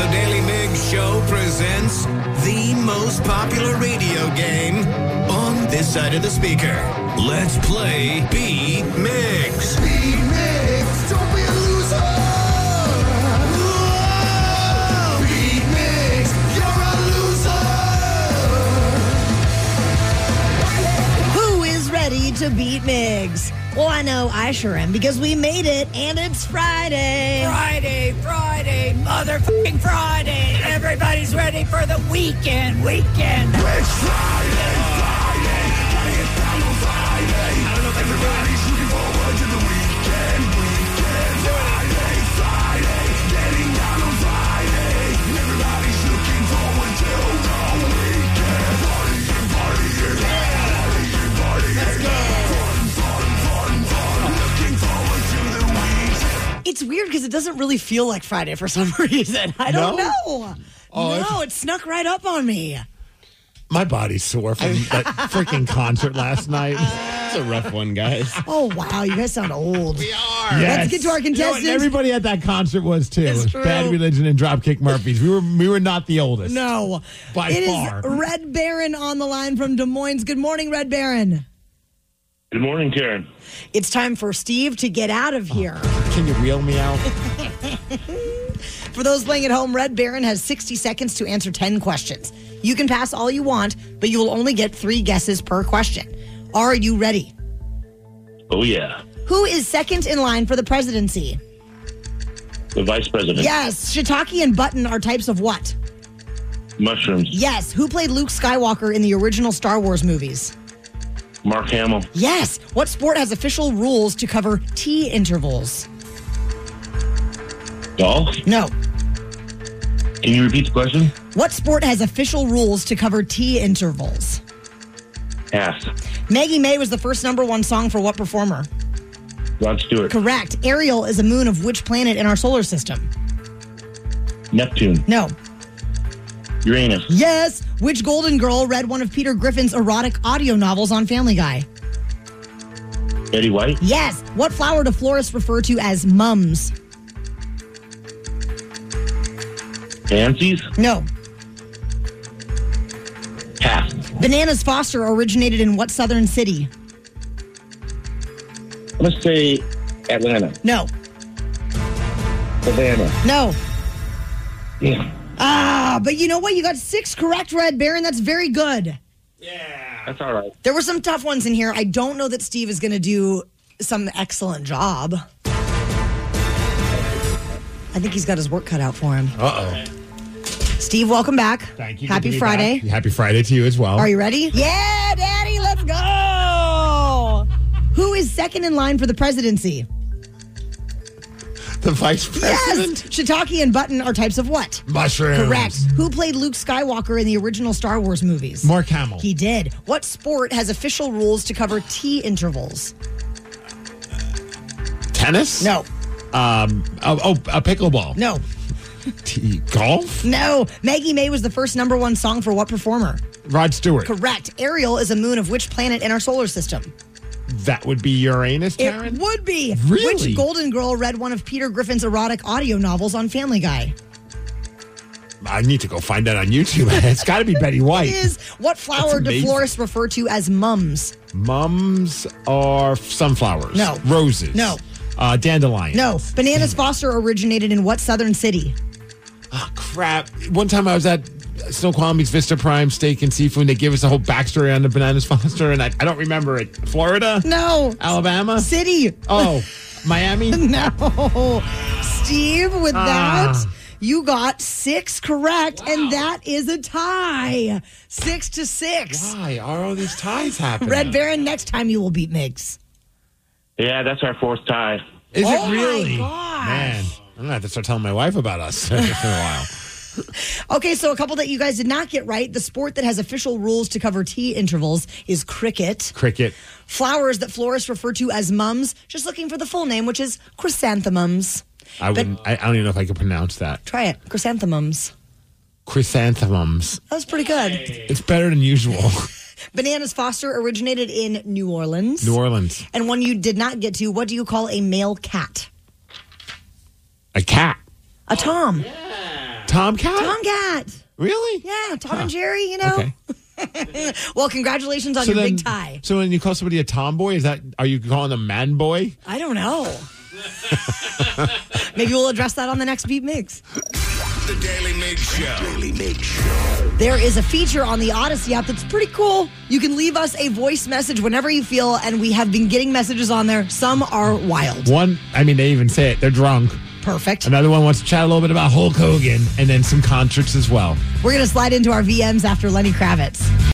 Daily Migs Show presents the most popular radio game on this side of the speaker. Let's play Beat Migs. Beat Migs, don't be a loser. Whoa! Beat Migs, you're a loser. Who is ready to beat Migs? Well, I know I sure am because we made it and it's Friday. Friday, motherfucking Friday. Everybody's ready for the weekend. It's Friday. Getting it down on Friday. I don't know if everybody's looking forward to the weekend. Friday, getting down on Friday. Everybody's looking forward to the weekend. Partying. Let's go. Fun. Looking forward to the weekend. It's weird because it doesn't really feel like Friday for some reason. I don't know. No, it snuck right up on me. My body's sore from that freaking concert last night. It's a rough one, guys. Oh, wow. You guys sound old. We are. Yes. Let's get to our contestants. You know what? Everybody at that concert was too. It's It was true. Bad Religion and Dropkick Murphys. We were not the oldest. No. By It far. is Red Baron on the line from Des Moines. Good morning, Red Baron. Good morning, Karen. It's time for Steve to get out of here. Can you reel me out? For those playing at home, Red Baron has 60 seconds to answer 10 questions. You can pass all you want, but you will only get 3 guesses per question. Are you ready? Oh, yeah. Who is second in line for the presidency? The vice president. Yes. Shiitake and button are types of what? Mushrooms. Yes. Who played Luke Skywalker in the original Star Wars movies? Mark Hamill. Yes. What sport has official rules to cover tea intervals? Golf. No. Can you repeat the question? What sport has official rules to cover tea intervals? Pass. Maggie May was the first #1 song for what performer? Rod Stewart. Correct. Ariel is a moon of which planet in our solar system? Neptune. No. Uranus. Yes. Which Golden Girl read one of Peter Griffin's erotic audio novels on Family Guy? Betty White. Yes. What flower do florists refer to as mums? Pansies. No. Pass. Bananas Foster originated in what southern city? I'm going to say Atlanta. No. Savannah. No. Yeah. But you know what? You got 6 correct, Red Baron. That's very good. That's all right. There were some tough ones in here. I don't know that Steve is going to do some excellent job. I think he's got his work cut out for him. Uh-oh. Steve, welcome back. Thank you. Good to Happy be Friday. back. Happy Friday to you as well. Are you ready? Yeah, Daddy, let's go. Who is second in line for the presidency? The vice president? Yes. Shiitake and button are types of what? Mushrooms. Correct. Who played Luke Skywalker in the original Star Wars movies? Mark Hamill. He did. What sport has official rules to cover tea intervals? Tennis? No. Pickleball. No. Golf? No. Maggie May was the first #1 song for what performer? Rod Stewart. Correct. Ariel is a moon of which planet in our solar system? That would be Uranus, Karen? It would be. Really? Which Golden Girl read one of Peter Griffin's erotic audio novels on Family Guy? I need to go find that on YouTube. It's got to be Betty White. It is. What flower That's do amazing. florists refer to as mums? Mums are sunflowers. No. Roses. No. Dandelion. No. Bananas Foster originated in what southern city? Oh, crap. One time I was at Snoqualmie's Vista Prime Steak and Seafood, and they gave us a whole backstory on the Bananas Foster, and I don't remember it. Florida? No. Alabama? City. Oh, Miami? No. Steve, with that, you got 6 correct, and that is a tie. 6-6. Why are all these ties happening? Red Baron, next time you will beat Migs. Yeah, that's our 4th tie. Is Oh, it really? my gosh. Man, I'm going to have to start telling my wife about us in a while. Okay, so a couple that you guys did not get right. The sport that has official rules to cover tea intervals is cricket. Cricket. Flowers that florists refer to as mums, just looking for the full name, which is chrysanthemums. I don't even know if I could pronounce that. Try it. Chrysanthemums. Chrysanthemums. That was pretty good. It's better than usual. Bananas Foster originated in New Orleans. New Orleans. And one you did not get to, what do you call a male cat? A cat. A tom. Tomcat? Tomcat. Really? Yeah, Tom and Jerry, you know. Okay. Well, congratulations on your big tie. So when you call somebody a tomboy, are you calling them man boy? I don't know. Maybe we'll address that on the next Beat Mix. The Daily Mix Show. There is a feature on the Odyssey app that's pretty cool. You can leave us a voice message whenever you feel, and we have been getting messages on there. Some are wild. They even say it. They're drunk. Perfect. Another one wants to chat a little bit about Hulk Hogan and then some concerts as well. We're going to slide into our VMs after Lenny Kravitz.